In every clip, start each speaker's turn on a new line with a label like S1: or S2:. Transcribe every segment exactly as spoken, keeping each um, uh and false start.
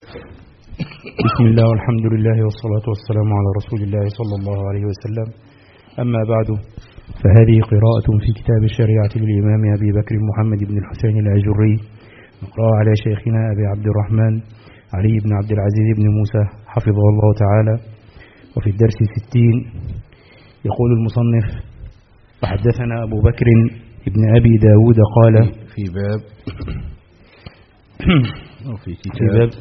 S1: بسم الله والحمد لله والصلاة والسلام على رسول الله صلى الله عليه وسلم. أما بعد، فهذه قراءة في كتاب الشريعة للإمام أبي بكر محمد بن الحسين الأجري، نقرأ على شيخنا أبي عبد الرحمن علي بن عبد العزيز بن موسى حفظه الله تعالى. وفي الدرس ستين يقول المصنف: وحدثنا أبو بكر ابن أبي داود قال
S2: في باب أو في كتاب
S1: في باب,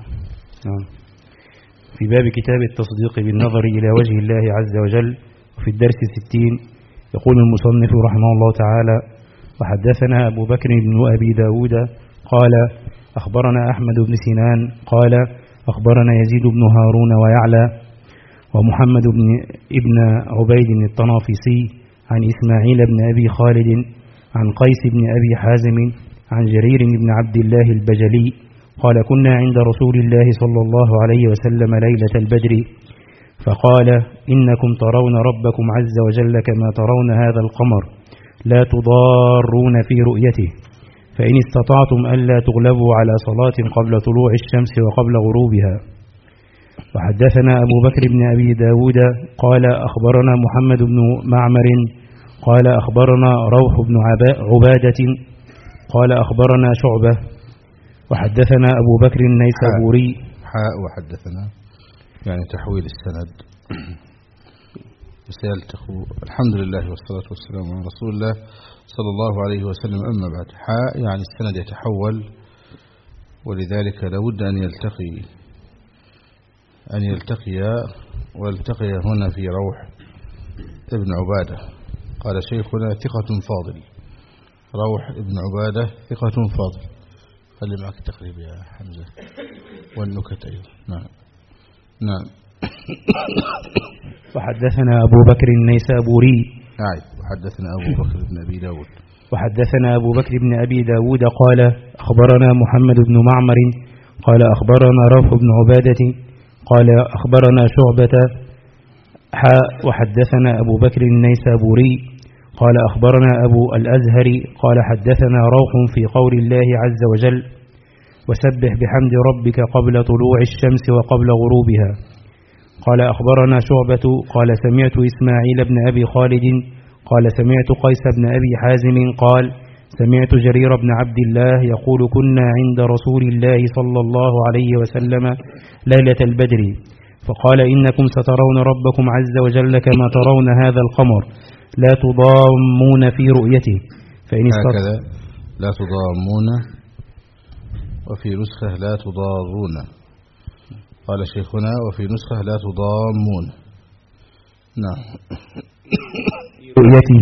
S1: في باب كتاب التصديق بالنظر إلى وجه الله عز وجل. وفي الدرس ستين يقول المصنف رحمه الله تعالى: وحدثنا أبو بكر بن أبي داود قال أخبرنا أحمد بن سنان قال أخبرنا يزيد بن هارون ويعلى ومحمد بن ابن عبيد الطنافسي عن إسماعيل بن أبي خالد عن قيس بن أبي حازم عن جرير بن عبد الله البجلي قال كنا عند رسول الله صلى الله عليه وسلم ليلة البدر فقال إنكم ترون ربكم عز وجل كما ترون هذا القمر لا تضارون في رؤيته، فإن استطعتم ألا تغلبوا على صلاة قبل طلوع الشمس وقبل غروبها. وحدثنا أبو بكر بن أبي داود قال أخبرنا محمد بن معمر قال أخبرنا روح بن عبادة قال أخبرنا شعبة. وحدثنا أبو بكر النيسابوري
S2: حاء وحدثنا يعني تحويل السند وسيلتقوا. الحمد لله والصلاة والسلام على رسول الله صلى الله عليه وسلم. أما بعد، حاء يعني السند يتحول، ولذلك لابد أن يلتقي أن يلتقي والتقي هنا في روح ابن عبادة. قال شيخنا ثقة فاضل، روح ابن عبادة ثقة فاضل. خلي معك التقريب يا حمزة والنكت أيضا. نعم نعم.
S1: وحدثنا أبو بكر النيسابوري
S2: نعم. وحدثنا أبو بكر بن أبي داود
S1: وحدثنا أبو بكر بن أبي داود قال أخبرنا محمد بن معمر قال أخبرنا روح بن عبادة قال أخبرنا شعبة حاء. وحدثنا أبو بكر النيسابوري قال أخبرنا أبو الأزهر قال حدثنا روح في قول الله عز وجل وسبح بحمد ربك قبل طلوع الشمس وقبل غروبها. قال أخبرنا شعبة قال سمعت إسماعيل بن أبي خالد قال سمعت قيس بن أبي حازم قال سمعت جرير بن عبد الله يقول كنا عند رسول الله صلى الله عليه وسلم ليلة البدر فقال إنكم سترون ربكم عز وجل كما ترون هذا القمر لا تضامون في رؤيته، فإن
S2: هكذا لا تضامون، وفي نسخة لا تضارون. قال شيخنا وفي نسخة لا تضامون. نعم.
S1: رؤيته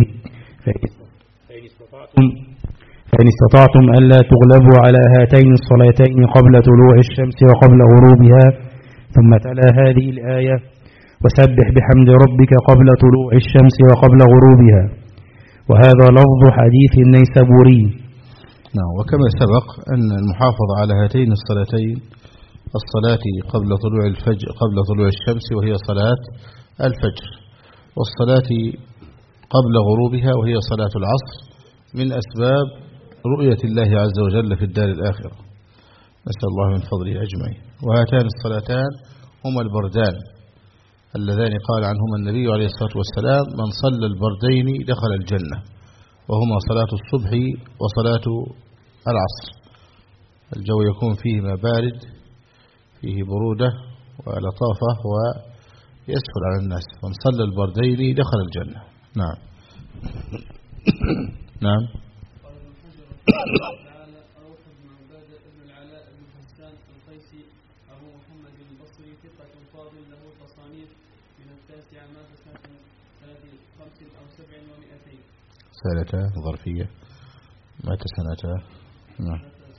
S1: فإن استطعتم فإن استطعتم ألا تغلبوا على هاتين الصلاتين قبل طلوع الشمس وقبل غروبها. ثم تلا هذه الآية وسبح بحمد ربك قبل طلوع الشمس وقبل غروبها. وهذا لفظ حديث النيسابوري.
S2: نعم. وكما سبق أن المحافظة على هاتين الصلاتين الصلاة قبل طلوع الفجر قبل طلوع الشمس وهي صلاة الفجر، والصلاة قبل غروبها وهي صلاة العصر، من أسباب رؤية الله عز وجل في الدار الآخرة. نسأل الله من فضله أجمعين. وهاتان الصلاتان هما البردان اللذان قال عنهما النبي عليه الصلاة والسلام من صلى البردين دخل الجنة، وهما صلاة الصبح وصلاة العصر. الجو يكون فيهما بارد، فيه برودة ولطافة ويسهل على الناس. من صلى البردين دخل الجنة. نعم نعم. سنة ظرفية مات سنة نعم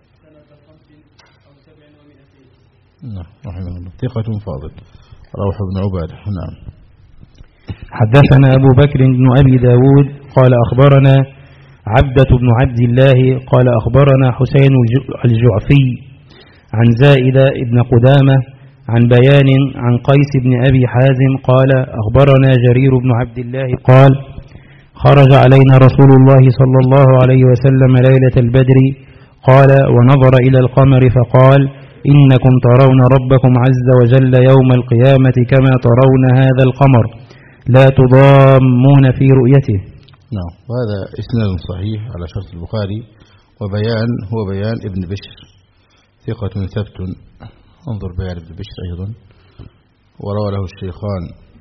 S2: نعم رحمه الله. ثقة فاضل روح بن عبادة. نعم.
S1: حدثنا أبو بكر بن أبي داود قال أخبرنا عبدة بن عبد الله قال أخبرنا حسين الجعفي عن زائدة بن قدامة عن بيان عن قيس بن أبي حازم قال أخبرنا جرير بن عبد الله قال خرج علينا رسول الله صلى الله عليه وسلم ليلة البدر قال ونظر إلى القمر فقال إنكم ترون ربكم عز وجل يوم القيامة كما ترون هذا القمر لا تضامون في رؤيته.
S2: نعم، وهذا إسناد صحيح على شرط البخاري، وبيان هو بيان ابن بشر ثقة ثبت، انظر بيان ابن بشر أيضا، وروى له الشيخان.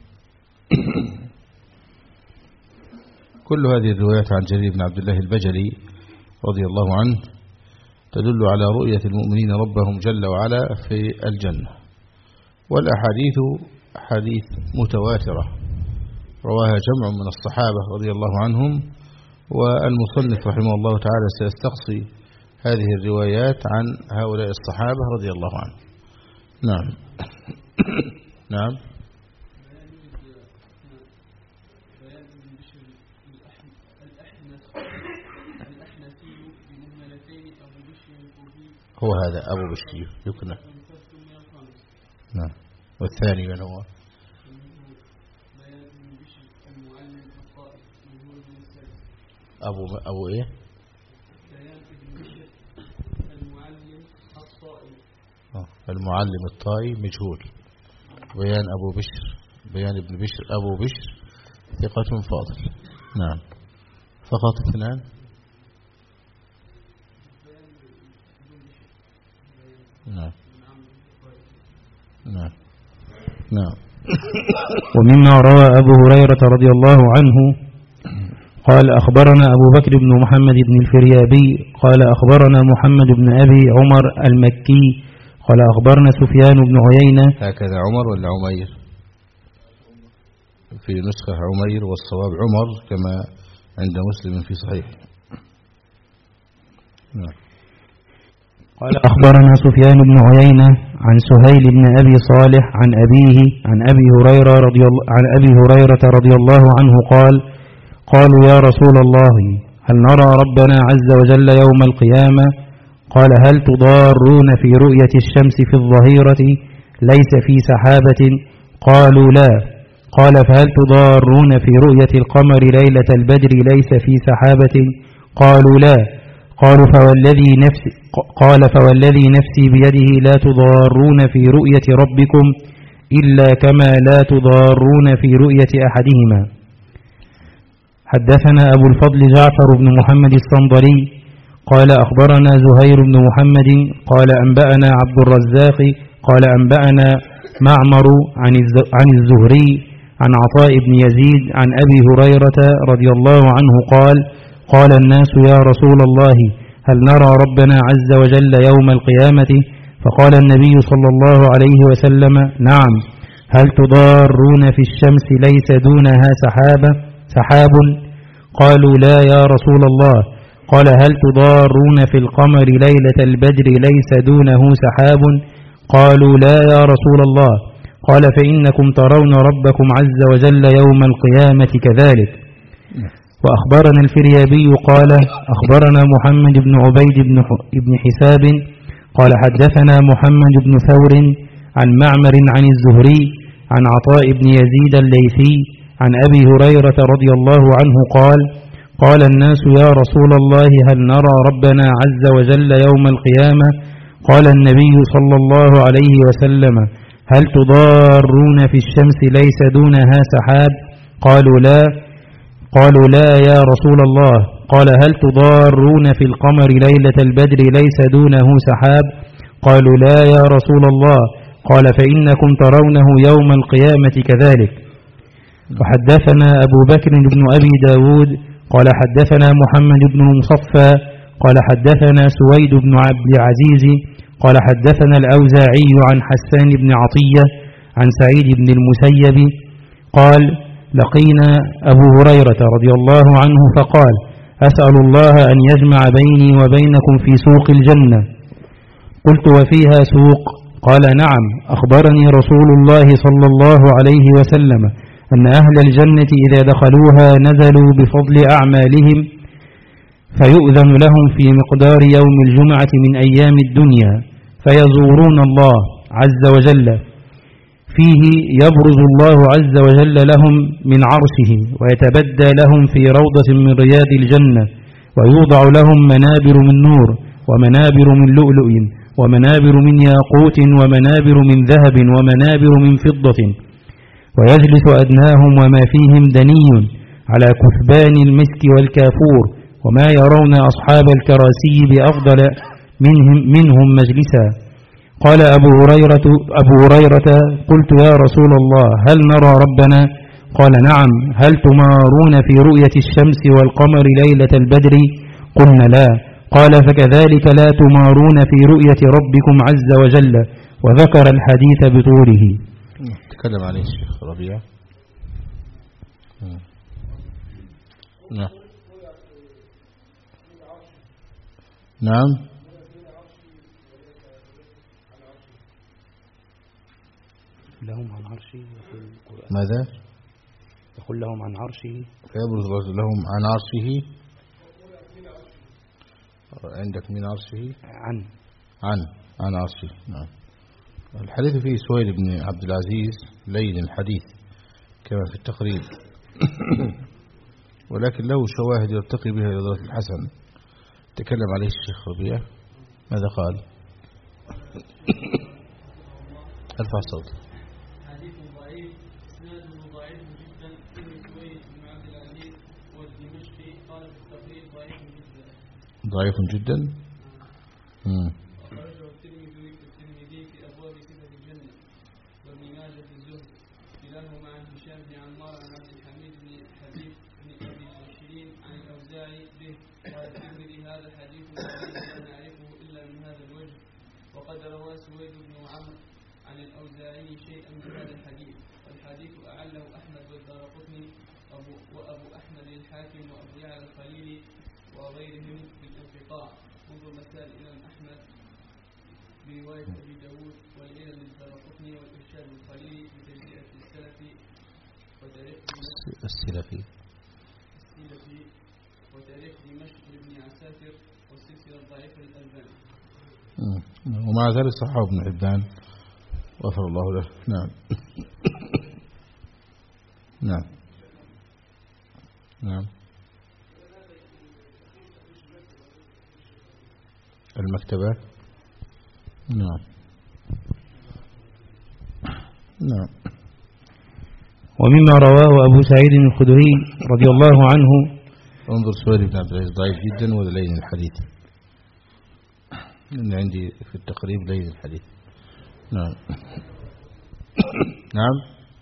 S2: كل هذه الروايات عن جرير بن عبد الله البجلي رضي الله عنه تدل على رؤية المؤمنين ربهم جل وعلا في الجنة، والأحاديث حديث متواترة رواها جمع من الصحابة رضي الله عنهم، والمصنف رحمه الله تعالى سيستقصي هذه الروايات عن هؤلاء الصحابة رضي الله عنهم. نعم. نعم. هو هذا أبو بشير يكنى. نعم. والثاني من هو؟ أبو أبو إيه؟ المعلم الطائي مجهول. بيان أبو بشر، بيان ابن بشر أبو بشر ثقة فاضل. نعم. فقط اثنان. نعم. نعم. نعم.
S1: ومما روى أبو هريرة رضي الله عنه قال أخبرنا أبو بكر بن محمد بن الفريابي قال أخبرنا محمد بن أبي عمر المكي قال أخبرنا سفيان بن عيينة.
S2: هكذا عمر ولا عمير؟ في نسخة عمير والصواب عمر كما عند مسلم في صحيح. نعم.
S1: قال أخبرنا سفيان بن عيينة عن سهيل بن أبي صالح عن أبيه عن أبي هريرة رضي الله عن أبي هريرة رضي الله عنه قال قالوا يا رسول الله هل نرى ربنا عز وجل يوم القيامة؟ قال هل تضارون في رؤية الشمس في الظهيرة ليس في سحابة؟ قالوا لا. قال فهل تضارون في رؤية القمر ليلة البدر ليس في سحابة؟ قالوا لا. قالوا فوالذي نفسي قال فوالذي نفسي بيده لا تضارون في رؤية ربكم إلا كما لا تضارون في رؤية أحدهما. حدثنا أبو الفضل جعفر بن محمد الصنبري قال أخبرنا زهير بن محمد قال أنبأنا عبد الرزاق قال أنبأنا معمر عن الزهري عن عطاء بن يزيد عن أبي هريرة رضي الله عنه قال قال الناس يا رسول الله هل نرى ربنا عز وجل يوم القيامة؟ فقال النبي صلى الله عليه وسلم نعم. هل تضارون في الشمس ليس دونها سحابة سحاب؟ قالوا لا يا رسول الله. قال هل تضارون في القمر ليلة البدر ليس دونه سحاب؟ قالوا لا يا رسول الله. قال فإنكم ترون ربكم عز وجل يوم القيامة كذلك. وأخبرنا الفريابي قال أخبرنا محمد بن عبيد بن حساب قال حدثنا محمد بن ثور عن معمر عن الزهري عن عطاء بن يزيد الليثي عن أبي هريرة رضي الله عنه قال قال الناس يا رسول الله هل نرى ربنا عز وجل يوم القيامة؟ قال النبي صلى الله عليه وسلم هل تضارون في الشمس ليس دونها سحاب؟ قالوا لا. قالوا لا يا رسول الله. قال هل تضارون في القمر ليلة البدر ليس دونه سحاب؟ قالوا لا يا رسول الله. قال فإنكم ترونه يوم القيامة كذلك. وحدثنا أبو بكر بن أبي داود قال حدثنا محمد بن المصفى قال حدثنا سويد بن عبد العزيز قال حدثنا الأوزاعي عن حسان بن عطية عن سعيد بن المسيب قال لقينا أبو هريرة رضي الله عنه فقال أسأل الله أن يجمع بيني وبينكم في سوق الجنة. قلت وفيها سوق؟ قال نعم. أخبرني رسول الله صلى الله عليه وسلم أن أهل الجنة إذا دخلوها نزلوا بفضل أعمالهم فيؤذن لهم في مقدار يوم الجمعة من أيام الدنيا فيزورون الله عز وجل فيه يبرز الله عز وجل لهم من عرشه ويتبدى لهم في روضة من رياض الجنة ويوضع لهم منابر من نور ومنابر من لؤلؤ ومنابر من ياقوت ومنابر من ذهب ومنابر من فضة، ويجلس أدناهم وما فيهم دني على كثبان المسك والكافور، وما يرون أصحاب الكراسي بأفضل منهم, منهم مجلسا. قال أبو هريرة, أبو هريرة قلت يا رسول الله هل نرى ربنا؟ قال نعم. هل تمارون في رؤية الشمس والقمر ليلة البدر؟ قلنا لا. قال فكذلك لا تمارون في رؤية ربكم عز وجل، وذكر الحديث بطوله.
S2: تكلم عليه الشيخ ربيع. نعم نعم
S1: لهم عن عرشه.
S2: ماذا؟
S1: يقول لهم عن عرشه،
S2: فيبرز لهم عن عرشه. عندك من عرشه؟
S1: عن
S2: عن عن عرشه. نعم. الحديث فيه سويد بن عبد العزيز لين الحديث كما في التقريب ولكن له شواهد يرتقي بها إلى درجة الحسن. تكلم عليه الشيخ ربيع. ماذا قال؟ ارفع الصوت.
S3: حديث ضعيف اسناده ضعيف جدا فيه سويد بن عبد العزيز والدمشقي قال في التقريب ضعيف جدا.
S2: ضعيف جدا. امم
S3: أخرجه الترمذي الترمذي في أبواب صفة الجنة، وابن ماجه في الزهد، كلاهما عن هشام بن عمار عن عبد الحميد بن حبيب بن أبي شيرين عن الأوزاعي به. قال الترمذي هذا حديث ضعيف لا نعرفه إلا من هذا الوجه، وقد روى سويد بن عمرو عن الأوزاعي شيئا من هذا الحديث، والحديث أعله أحمد والدارقطني وأبو أحمد الحاكم وأبو يعلى الخليلي وغيرهم بالانقطاع. انظر مسائل الإمام أحمد برواية أبي داود والعلل للدارقطني والإرشاد الخليلي بتجزئة السلفي وتاريخ
S2: السلفي
S3: السلفي وتاريخ دمشق لابن عساكر والسلسلة الضعيفة للألباني.
S2: ومع ذلك صححه ابن حبان غفر الله له. نعم نعم نعم. المكتبة. نعم نعم.
S1: ومما رواه أبو سعيد الخدري رضي الله عنه.
S2: انظر سويد بن عبد العزيز ضعيف جدا ولا لين الحديث؟ إن عندي في التقريب لين الحديث. نعم نعم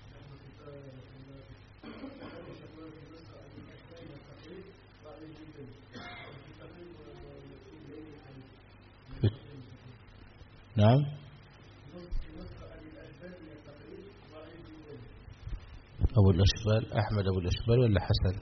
S2: نعم. أبو الأشبال أحمد أبو الأشبال ولا حسن؟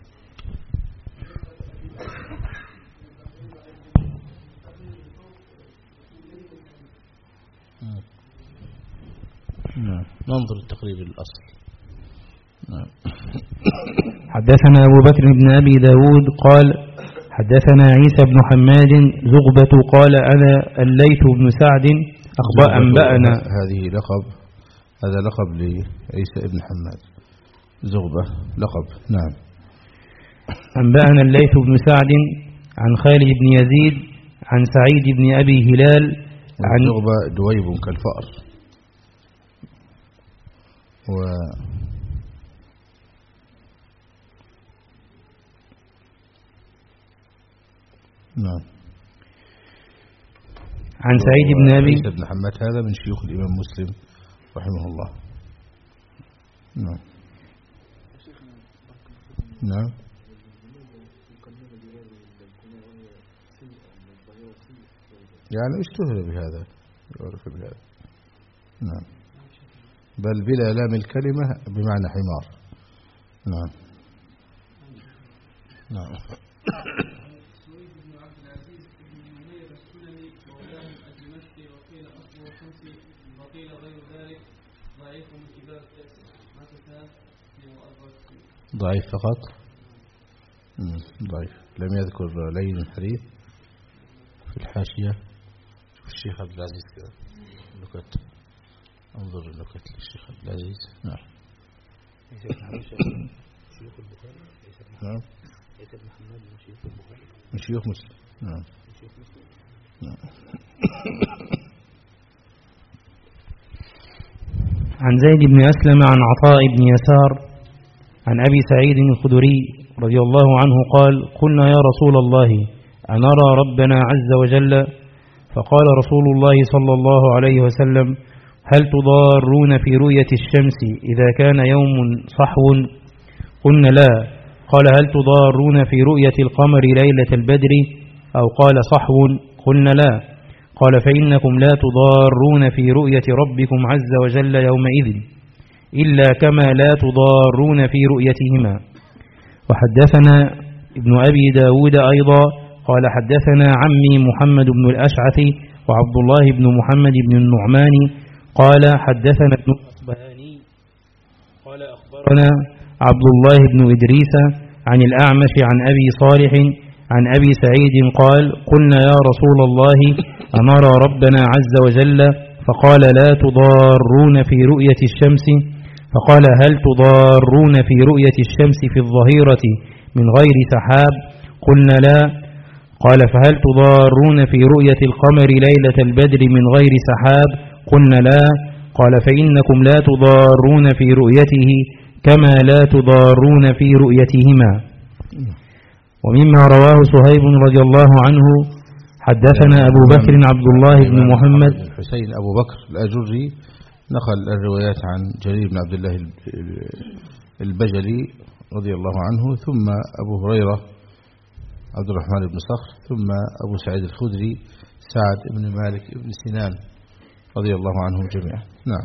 S2: نعم. ننظر التقريب الأصل. نعم.
S1: حدثنا أبو بكر بن أبي داود قال حدثنا عيسى بن حماد زغبة قال أنا الليث بن سعد أخبأ أنبأنا.
S2: هذه لقب، هذا لقب لعيسى بن حماد. زغبة لقب. نعم.
S1: أنبأنا الليث بن سعد عن خالد بن يزيد عن سعيد بن أبي هلال عن
S2: زغبة دويب كالفأر. و نعم.
S1: عن سعيد بن أبي
S2: عيسى بن حماد هذا من شيوخ الإمام مسلم رحمه الله. نعم نعم. يعني اشتهر بهذا، يعرف بهذا. نعم. بل بلا لام الكلمة بمعنى حمار. نعم نعم.
S3: سويد بن عبد العزيز بن منير السلمي مولاه الدمشقي وقيل أصله خمسي وقيل غير ذلك ضعيف من كبار التاسع مات سنة اثنين وأربعين.
S2: ضعيف فقط. ضعيف. لم يذكر لين الحديث في الحاشية. شوف الشيخ عبد العزيز كذا نكت. انظر النكت للشيخ عبد العزيز. نعم.
S1: شيوخ البخاري.
S2: نعم.
S1: عيسى بن حماد من شيوخ البخاري.
S2: من شيوخ مسلم. نعم.
S1: شيوخ مسلم.
S2: نعم.
S1: عن زيد بن أسلم عن عطاء بن يسار عن أبي سعيد الخدري رضي الله عنه قال قلنا يا رسول الله أنرى ربنا عز وجل؟ فقال رسول الله صلى الله عليه وسلم هل تضارون في رؤية الشمس إذا كان يوم صحو؟ قلنا لا. قال هل تضارون في رؤية القمر ليلة البدر؟ أو قال صحو؟ قلنا لا. قال فإنكم لا تضارون في رؤية ربكم عز وجل يومئذ إلا كما لا تضارون في رؤيتهما. وحدثنا ابن أبي داود أيضا قال حدثنا عمي محمد بن الأشعث وعبد الله بن محمد بن النعمان قال حدثنا ابن الأصبهاني قال أخبرنا عبد الله بن إدريس عن الأعمش عن أبي صالح عن أبي سعيد قال قلنا يا رسول الله أنرى ربنا عز وجل؟ فقال لا تضارون في رؤية الشمس. فقال هل تضارون في رؤية الشمس في الظهيرة من غير سحاب؟ قلنا لا. قال فهل تضارون في رؤية القمر ليلة البدر من غير سحاب؟ قلنا لا. قال فإنكم لا تضارون في رؤيته كما لا تضارون في رؤيتهما. ومما رواه صهيب رضي الله عنه حدثنا أبو بكر عبد الله بن محمد
S2: الحسين أبو بكر الأجري نقل الروايات عن جرير بن عبد الله البجلي رضي الله عنه، ثم أبو هريرة عبد الرحمن بن صخر، ثم أبو سعيد الخدري سعد بن مالك بن سنان رضي الله عنهم جميعا. نعم.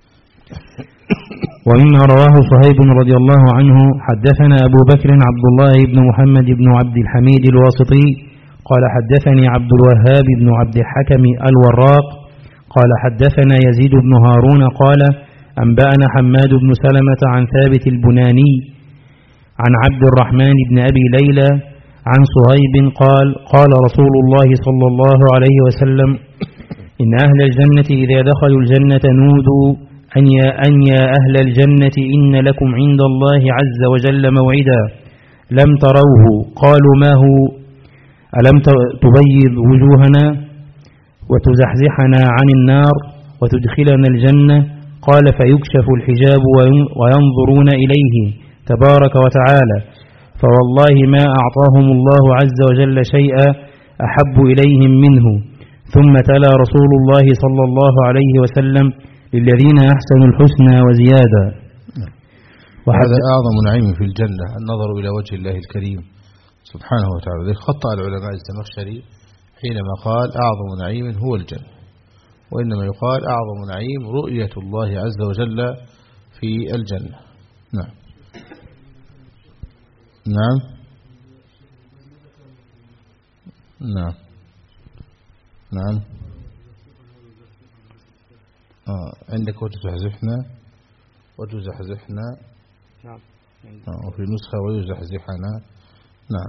S1: ومما رواه صهيب رضي الله عنه حدثنا أبو بكر عبد الله بن محمد بن عبد الحميد الواسطي قال حدثني عبد الوهاب بن عبد الحكم الوراق قال حدثنا يزيد بن هارون قال أنبأنا حماد بن سلمة عن ثابت البناني عن عبد الرحمن بن أبي ليلى عن صهيب قال قال رسول الله صلى الله عليه وسلم إن أهل الجنة إذا دخلوا الجنة نودوا أن يا, أن يا أهل الجنة إن لكم عند الله عز وجل موعدا لم تروه. قالوا ما هو؟ ألم تبيض وجوهنا وتزحزحنا عن النار وتدخلنا الجنة؟ قال فيكشف الحجاب وينظرون إليه تبارك وتعالى فوالله ما أعطاهم الله عز وجل شيئا أحب إليهم منه. ثم تلا رسول الله صلى الله عليه وسلم للذين أحسنوا الحسنى وزيادة.
S2: وهذا أعظم نعيم في الجنة النظر إلى وجه الله الكريم سبحانه وتعالى. ذلك خطأ العلماء الزمخشري حينما قال أعظم نعيم هو الجنة، وإنما يقال أعظم نعيم رؤية الله عز وجل في الجنة. نعم نعم نعم نعم آه. عندك وتزحزحنا وتزحزحنا
S1: نعم
S2: آه. وفي نسخة ويزحزحنا. نعم.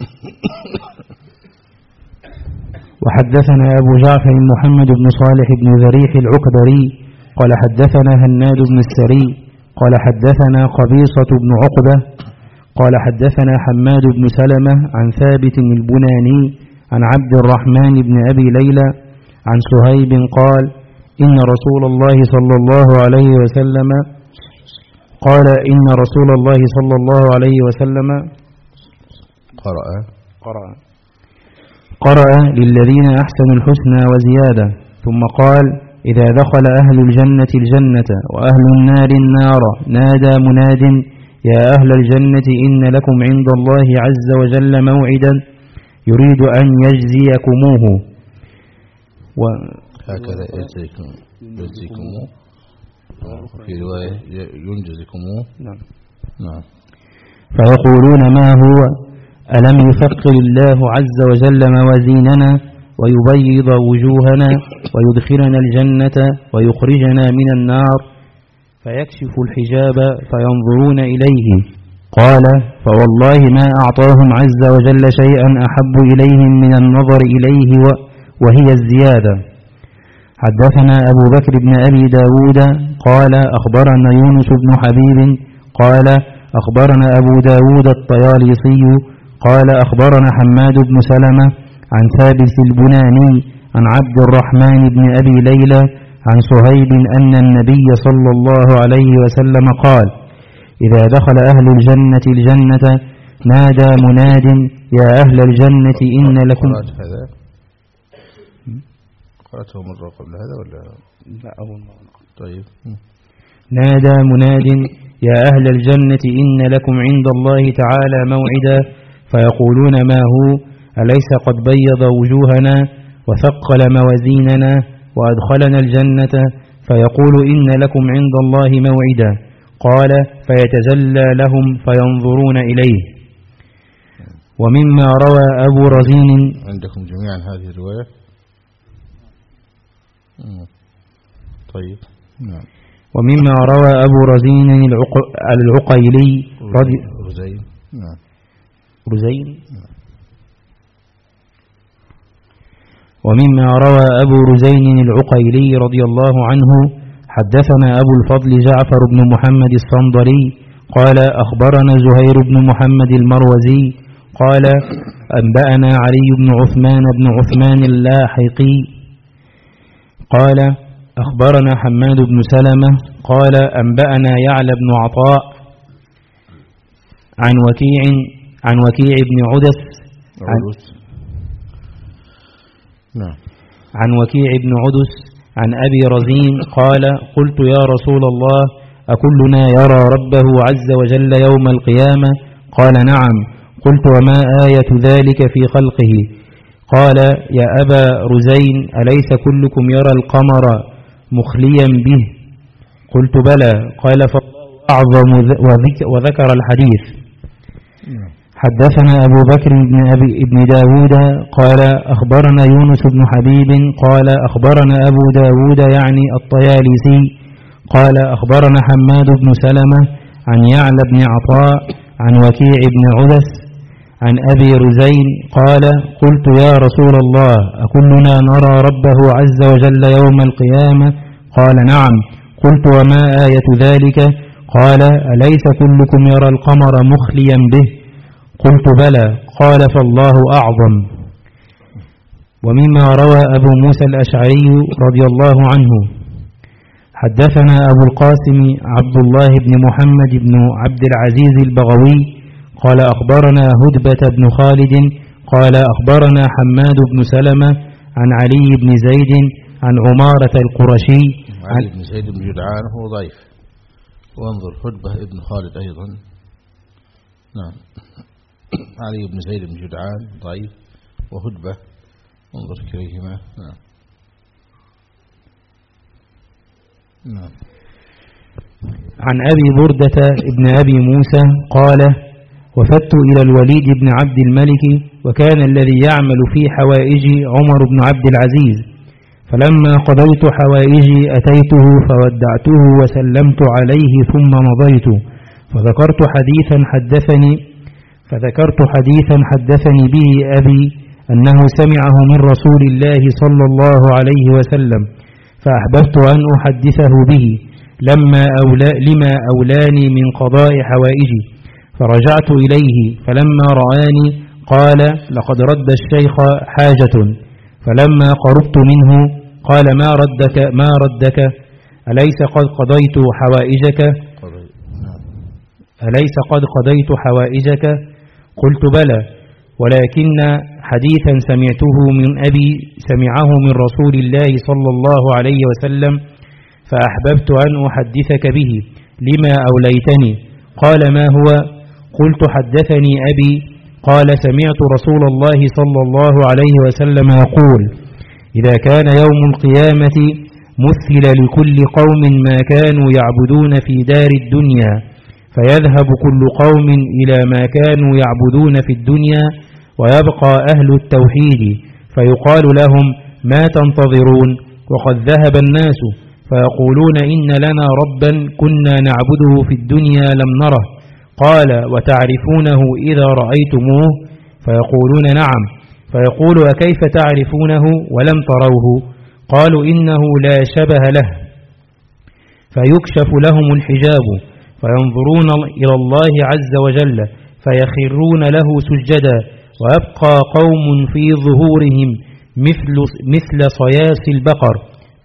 S1: وحدثنا أبو جعفر محمد بن صالح بن ذريح العكبري قال حدثنا هناد بن السري قال حدثنا قبيصة بن عقبة قال حدثنا حماد بن سلمة عن ثابت البناني عن عبد الرحمن بن أبي ليلى عن صهيب قال إن رسول الله صلى الله عليه وسلم قال إن رسول الله صلى الله عليه وسلم
S2: قرأ
S1: قرأ قرأ للذين أحسنوا الحسنى وزيادة ثم قال إذا دخل أهل الجنة الجنة وأهل النار النار نادى مناد يا أهل الجنة إن لكم عند الله عز وجل موعدا يريد أن يجزيكموه و...
S2: هكذا يجزيكم يجزيكموه في رواية ينجزكموه.
S1: نعم
S2: نعم.
S1: فيقولون ما هو؟ ألم يثقل الله عز وجل موازيننا ويبيض وجوهنا ويدخلنا الجنة ويخرجنا من النار؟ فيكشف الحجاب فينظرون إليه. قال فوالله ما أعطاهم عز وجل شيئا أحب إليهم من النظر إليه وهي الزيادة. حدثنا أبو بكر بن أبي داود قال أخبرنا يونس بن حبيب قال أخبرنا أبو داود الطيالسي قال أخبرنا حماد بن سلمة عن ثابت البناني عن عبد الرحمن بن أبي ليلى عن صهيب أن النبي صلى الله عليه وسلم قال: إذا دخل أهل الجنة الجنة نادى مناد: يا أهل الجنة إن لكم.
S2: قرأت هذا؟ قرأته مرة قبل هذا ولا
S1: لا أول مرة؟
S2: طيب.
S1: نادى مناد: يا أهل الجنة إن لكم عند الله تعالى موعدا، فيقولون: ما هو؟ أليس قد بيض وجوهنا وثقل موازيننا وأدخلنا الجنة؟ فيقول: إن لكم عند الله موعدا. قال: فيتجلى لهم فينظرون إليه. ومما روى أبو رزين.
S2: عندكم جميعا هذه الرواية؟ طيب. نعم.
S1: ومما روى أبو رزين العقيلي رضي
S2: رزين. نعم.
S1: رزين. ومما روى أبو رزين العقيلي رضي الله عنه: حدثنا أبو الفضل جعفر بن محمد الصندري قال: أخبرنا زهير بن محمد المروزي قال: أنبأنا علي بن عثمان بن عثمان اللاحقي قال: أخبرنا حماد بن سلمة قال: أنبأنا يعلى بن عطاء عن وكيع عن وكيع بن عدس عن,
S2: نعم.
S1: عن وكيع بن عدس عن أبي رزين قال: قلت يا رسول الله: أكلنا يرى ربه عز وجل يوم القيامة؟ قال: نعم. قلت: وما آية ذلك في خلقه؟ قال: يا أبا رزين، أليس كلكم يرى القمر مخليا به؟ قلت: بلى. قال: فالله أعظم، وذكر الحديث. حدثنا أبو بكر بن, أبي ابن داود قال: أخبرنا يونس بن حبيب قال: أخبرنا أبو داود يعني الطيالسي قال: أخبرنا حماد بن سلمة عن يعلى بن عطاء عن وكيع بن عدس عن أبي رزين قال: قلت يا رسول الله: أكلنا نرى ربه عز وجل يوم القيامة؟ قال: نعم. قلت: وما آية ذلك؟ قال: أليس كلكم يرى القمر مخليا به؟ قلت: بلى. قال: فالله أعظم. ومما روى أبو موسى الأشعري رضي الله عنه: حدثنا أبو القاسم عبد الله بن محمد بن عبد العزيز البغوي قال: أخبرنا هدبة بن خالد قال: أخبرنا حماد بن سلمة عن علي بن زيد عن عمارة القرشي.
S2: علي بن زيد بن جدعان هو ضعيف، وانظر هدبة بن خالد أيضا. نعم. علي بن زيد بن جدعان ضعيف، وهدبة انظر كليهما. نعم. نعم.
S1: عن أبي بردة ابن أبي موسى قال: وفدت إلى الوليد بن عبد الملك، وكان الذي يعمل في حوائجي عمر بن عبد العزيز، فلما قضيت حوائجي أتيته فودعته وسلمت عليه ثم مضيت، فذكرت حديثا حدثني فذكرت حديثا حدثني به أبي أنه سمعه من رسول الله صلى الله عليه وسلم، فأحببت أن أحدثه به لما أولا لما أولاني من قضاء حوائجي، فرجعت إليه فلما رآني قال: لقد رد الشيخ حاجة. فلما قربت منه قال: ما ردك ما ردك أليس قد قضيت حوائجك أليس قد قضيت حوائجك؟ قلت: بلى، ولكن حديثا سمعته من أبي سمعه من رسول الله صلى الله عليه وسلم، فأحببت أن أحدثك به لما أوليتني. قال: ما هو؟ قلت: حدثني أبي قال: سمعت رسول الله صلى الله عليه وسلم يقول: إذا كان يوم القيامة مثل لكل قوم ما كانوا يعبدون في دار الدنيا، فيذهب كل قوم إلى ما كانوا يعبدون في الدنيا، ويبقى أهل التوحيد، فيقال لهم: ما تنتظرون؟ وقد ذهب الناس، فيقولون: إن لنا ربا كنا نعبده في الدنيا لم نره. قال: وتعرفونه إذا رأيتموه؟ فيقولون: نعم. فيقول: وكيف تعرفونه ولم تروه؟ قالوا: إنه لا شبه له. فيكشف لهم الحجاب، فينظرون إلى الله عز وجل، فيخرون له سجدا، ويبقى قوم في ظهورهم مثل, مثل صياص البقر،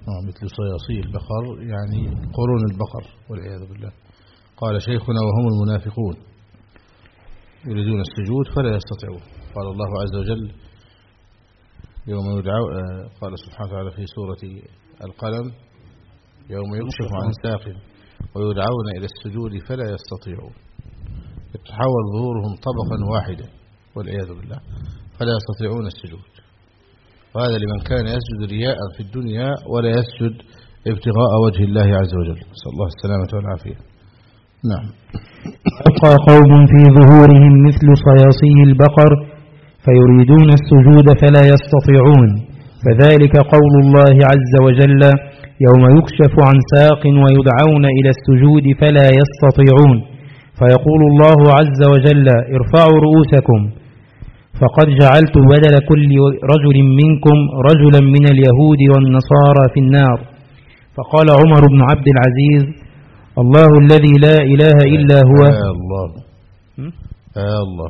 S2: مثل صياصي البقر يعني قرون البقر والعياذ بالله. قال شيخنا وهم المنافقون يريدون السجود فلا يستطيعون. قال الله عز وجل يوم يدعو قال سبحانه وتعالى في سورة القلم يوم يكشف عن ساق ويدعون إلى السجود فلا يستطيعون، يتحول ظهورهم طبقا واحدا والعياذ بالله، فلا يستطيعون السجود. وهذا لمن كان يسجد رياء في الدنيا ولا يسجد ابتغاء وجه الله عز وجل، نسأل الله السلامة والعافية. نعم.
S1: يبقى قوم في ظهورهم مثل صياصي البقر فيريدون السجود فلا يستطيعون، فذلك قول الله عز وجل يوم يكشف عن ساق ويدعون إلى السجود فلا يستطيعون، فيقول الله عز وجل ارفعوا رؤوسكم فقد جعلت بدل كل رجل منكم رجلا من اليهود والنصارى في النار. فقال عمر بن عبد العزيز الله الذي لا إله إلا هو
S2: يا الله يا الله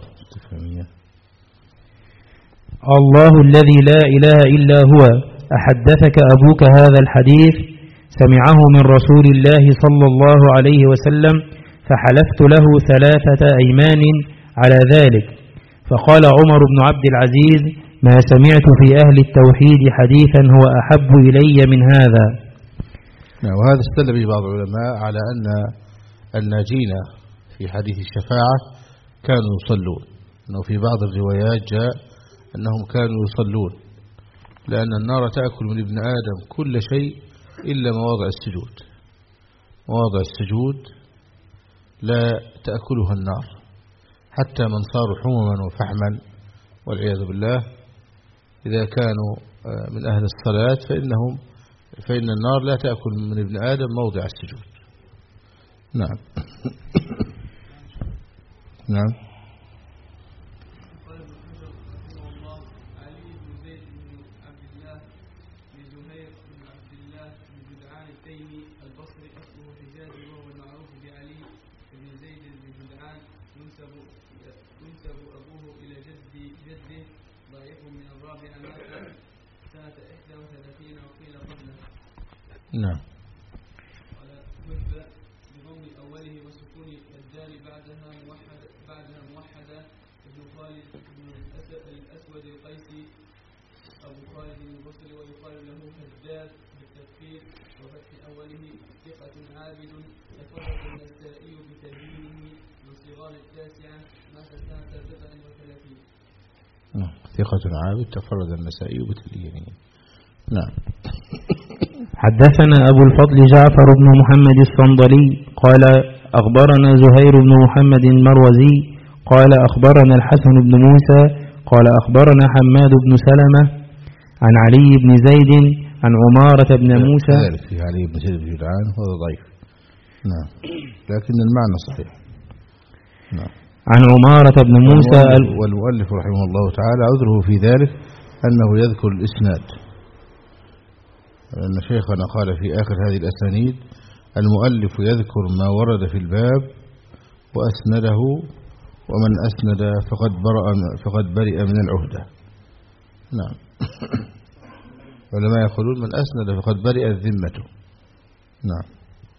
S1: الله الذي لا إله إلا هو أحدثك أبوك هذا الحديث؟ سمعه من رسول الله صلى الله عليه وسلم، فحلفت له ثلاثة أيمان على ذلك. فقال عمر بن عبد العزيز ما سمعت في أهل التوحيد حديثا هو أحب إلي من هذا.
S2: وهذا استدل به بعض العلماء على أن الناجين في حديث الشفاعة كانوا يصلون، أنه في بعض الروايات جاء أنهم كانوا يصلون، لأن النار تأكل من ابن آدم كل شيء إلا مواضع السجود. مواضع السجود لا تأكلها النار، حتى من صاروا حمما وفحما والعياذ بالله إذا كانوا من أهل الصلاة فإنهم فإن النار لا تأكل من ابن آدم موضع السجود. نعم. نعم.
S3: قال ابن حجر رحمه الله علي بن زيد بن عبد الله بن زهير بن عبد الله بن جدعان التيمي البصري أصله حجازي وهو المعروف بعلي بن زيد بن جدعان، ينسب ينسب أبوه إلى جد جده، ضعيف من الرابعة، مات سنة إحدى وثلاثين وقيل قبله.
S2: نعم.
S3: قال وهب بضم أوله وسكون الدال بعدها موحد بعدها موحدة. ابن خالد بن الأسود القيسي أبو خالد البصري، ويقال له هداد بالتذكير وفتح أوله، ثقة عابد، تفرد النسائي بتدوينه من صغار التاسعة، مات سنة سبع وثلاثين.
S2: نعم. ثقة عابد تفرد النسائي بتدوينه. نعم.
S1: حدثنا أبو الفضل جعفر بن محمد الصندلي قال أخبرنا زهير بن محمد المروزي قال أخبرنا الحسن بن موسى قال أخبرنا حماد بن سلمة عن علي بن زيد عن عمارة بن موسى.
S2: ذلك في علي بن زيد بن جدعان هذا ضعيف. نعم. لكن المعنى صحيح. نعم.
S1: عن عمارة بن موسى.
S2: والمؤلف رحمه الله تعالى عذره في ذلك أنه يذكر الإسناد، لأن شيخنا قال في آخر هذه الأسانيد المؤلف يذكر ما ورد في الباب وأسنده، ومن أسند فقد برأ فقد برئ من العهدة. نعم. ولما يقولون من أسند فقد برئت ذمته. نعم.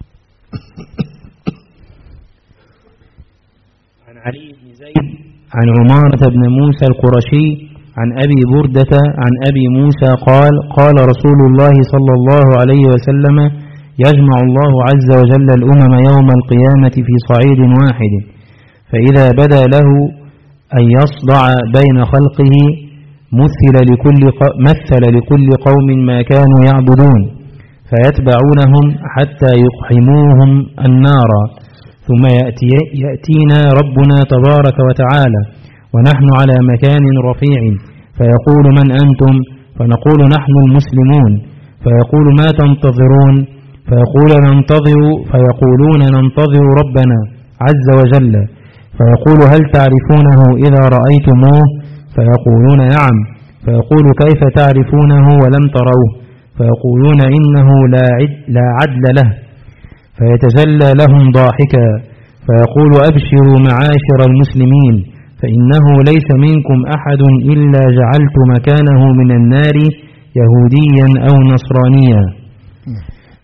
S1: عن علي بن زيد عن عمارة بن موسى القرشي عن أبي بردة عن أبي موسى قال قال رسول الله صلى الله عليه وسلم يجمع الله عز وجل الأمم يوم القيامة في صعيد واحد، فإذا بدا له أن يصدع بين خلقه مثل لكل, مثل لكل قوم ما كانوا يعبدون فيتبعونهم حتى يقحموهم النار، ثم يأتي يأتينا ربنا تبارك وتعالى ونحن على مكان رفيع، فيقول من أنتم؟ فنقول نحن المسلمون، فيقول ما تنتظرون؟ فيقول ننتظر فيقولون ننتظر ربنا عز وجل، فيقول هل تعرفونه إذا رأيتموه؟ فيقولون نعم، فيقول كيف تعرفونه ولم تروه؟ فيقولون إنه لا عدل, لا عدل له، فيتجلى لهم ضاحكا فيقول أبشروا معاشر المسلمين، فإنه ليس منكم أحد إلا جعلت مكانه من النار يهوديا أو نصرانيا.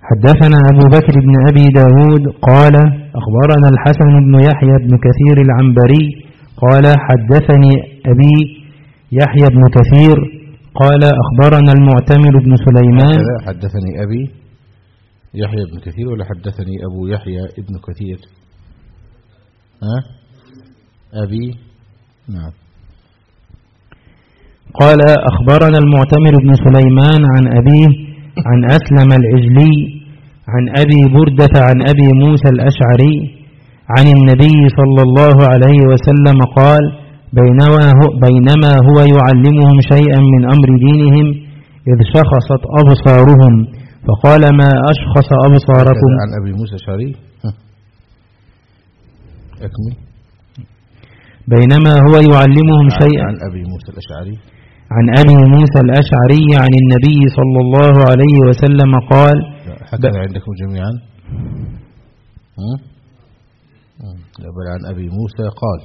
S1: حدثنا أبو بكر بن أبي داود قال أخبرنا الحسن بن يحيى بن كثير العنبري قال حدثني أبي يحيى بن كثير قال أخبرنا المعتمر بن سليمان.
S2: حدثني أبي يحيى بن كثير ولا حدثني أبو يحيى بن كثير؟ ها أبي نعم.
S1: قال أخبرنا المعتمر بن سليمان عن أبيه عن أسلم العجلي عن أبي بردة عن أبي موسى الأشعري عن النبي صلى الله عليه وسلم قال بينما هو, بينما هو يعلمهم شيئا من أمر دينهم إذ شخصت أبصارهم فقال ما أشخص أبصاركم.
S2: عن أبي موسى الأشعري أكمل.
S1: بينما هو يعلمهم شيئا
S2: عن أبي موسى الأشعري
S1: عن أبي موسى الأشعري عن النبي صلى الله عليه وسلم قال
S2: هكذا عندكم جميعا بل عن أبي موسى قال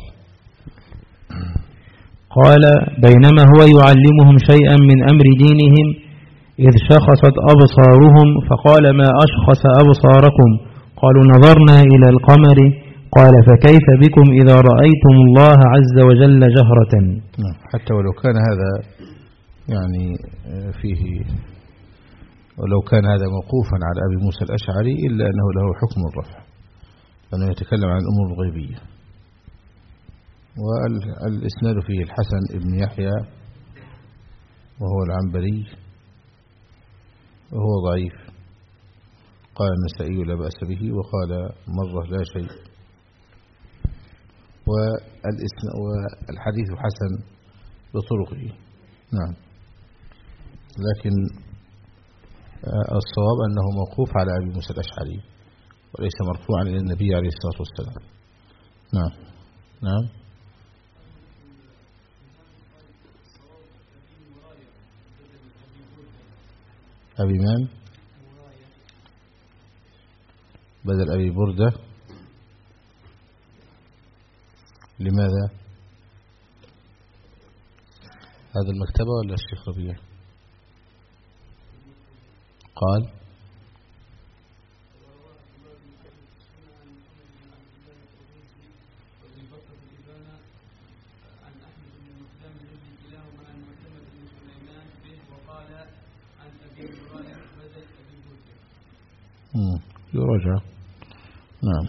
S1: قال بينما هو يعلمهم شيئا من أمر دينهم إذ شخصت أبصارهم فقال ما أشخص أبصاركم قالوا نظرنا إلى القمر قال فكيف بكم إذا رأيتم الله عز وجل جهرة.
S2: حتى ولو كان هذا يعني فيه ولو كان هذا موقوفا على أبي موسى الأشعري إلا أنه له حكم الرفع لأنه يتكلم عن الأمور الغيبية. والإسناد فيه الحسن ابن يحيى وهو العنبري وهو ضعيف. قال النسائي لا بأس به وقال مرة لا شيء. والحديث حسن بطرقه نعم، لكن الصواب أنه موقوف على أبي موسى الأشعري وليس مرفوعا إلى النبي عليه الصلاة والسلام. نعم نعم. أبي من بدل أبي بردة لماذا؟ هذا المكتبة ولا الشيخ ربيع؟ قال يراجع. نعم.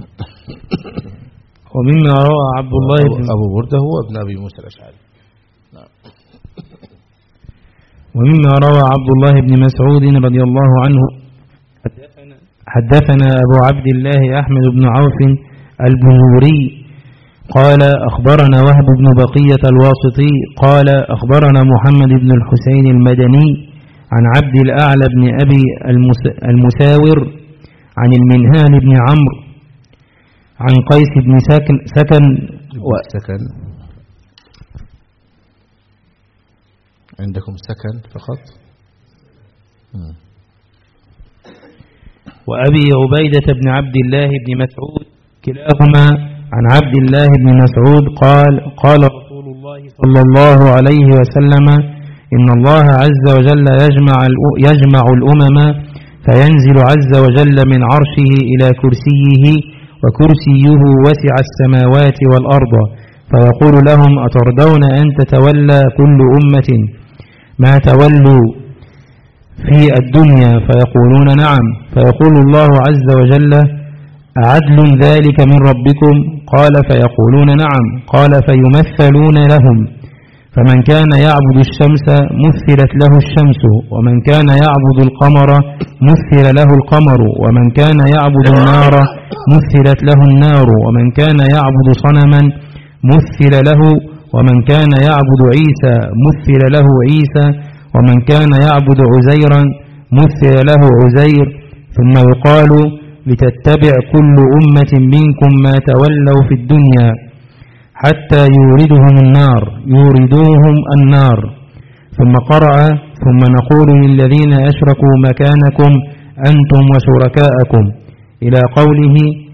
S1: ومما روى عبد الله بن
S2: أبو بردة هو ابن أبي موسى الأشعري. نعم.
S1: ومما روى عبد الله بن مسعود رضي الله عنه حدثنا أبو عبد الله أحمد بن عوف البزوري قال أخبرنا وهب بن بقية الواسطي قال أخبرنا محمد بن الحسين المدني عن عبد الأعلى بن أبي المساور عن المنهال بن عمرو عن قيس بن سكن سكن
S2: سكن عندكم سكن فقط. م.
S1: وأبي عبيدة بن عبد الله بن مسعود كلاهما عن عبد الله بن مسعود قال قال رسول الله صلى الله عليه وسلم إن الله عز وجل يجمع يجمع الأمم فينزل عز وجل من عرشه إلى كرسيه وكرسيه وسع السماوات والأرض فيقول لهم أترضون أن تتولى كل أمة ما تولوا في الدنيا فيقولون نعم فيقول الله عز وجل أعدل ذلك من ربكم قال فيقولون نعم قال فيمثلون لهم فمن كان يعبد الشمس مثلت له الشمس ومن كان يعبد القمر مثل له القمر ومن كان يعبد النار مثلت له النار ومن كان يعبد صنما مثل له ومن كان يعبد عيسى مثل له عيسى ومن كان يعبد عزيرا مثل له عزير ثم يقال لتتبع كل أمة منكم ما تولوا في الدنيا حتى يوردهم النار يوردوهم النار ثم قرأ ثم نقول للذين أشركوا مكانكم أنتم وشركاءكم إلى قوله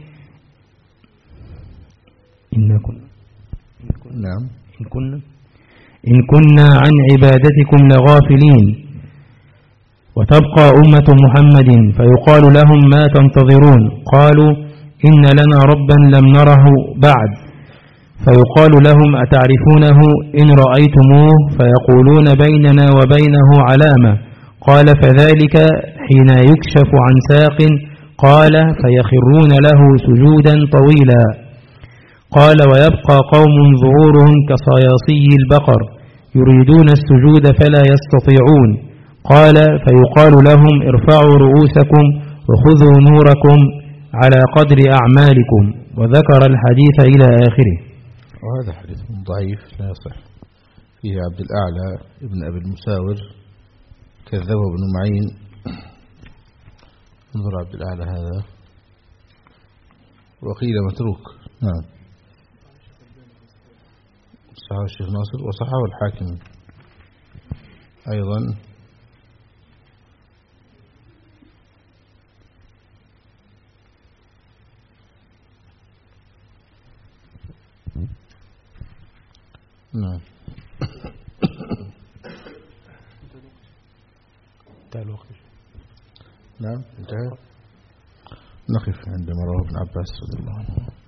S1: إن كنا
S2: نعم
S1: إن كنا إن كنا عن عبادتكم لغافلين وتبقى أمة محمد فيقال لهم ما تنتظرون؟ قالوا إن لنا ربا لم نره بعد. فيقال لهم أتعرفونه؟ إن رأيتموه. فيقولون بيننا وبينه علامة. قال فذلك حين يكشف عن ساق. قال فيخرون له سجودا طويلا. قال ويبقى قوم ظهورهم كصياصي البقر يريدون السجود فلا يستطيعون. قال فيقال لهم ارفعوا رؤوسكم وخذوا نوركم على قدر أعمالكم. وذكر الحديث إلى آخره.
S2: وهذا حديث ضعيف لا يصح، فيه عبد الأعلى ابن أبي المساور كذبه ابن معين. انظر عبد الأعلى هذا وقيل متروك. نعم صححه الشيخ ناصر وصححه الحاكم أيضا. نعم نعم انتهى. نقف عندما رواه ابن عباس رضي الله عنه.